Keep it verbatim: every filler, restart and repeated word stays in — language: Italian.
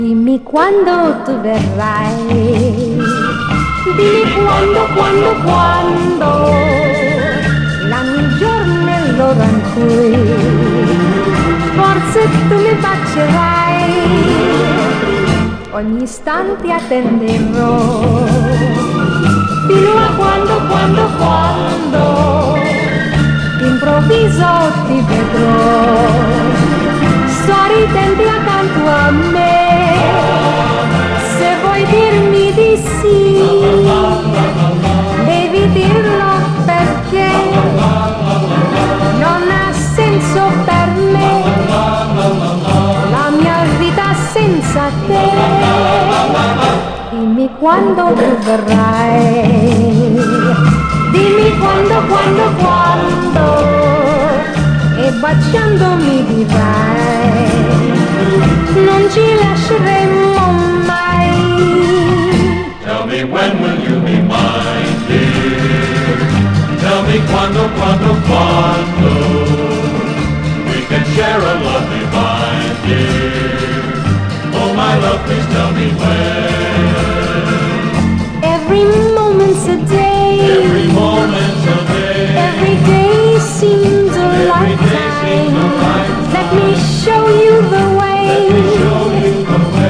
Dimmi quando tu verrai, dimmi quando, quando, quando, l'anno, il giorno e l'ora in cui forse tu mi bacerai, ogni istante attenderò, fino a quando, quando, quando, improvviso ti vedrò, sorridenti accanto a me. Se vuoi dirmi di sì, devi dirlo perché non ha senso per me la mia vita senza te. Dimmi quando tu verrai, dimmi quando, quando, quando, e baciandomi dirai non ci lasceremo mai. Tell me when will you be mine, dear? Tell me quando, quando, quando we can share a lovely life, dear. Oh my love, please tell me when.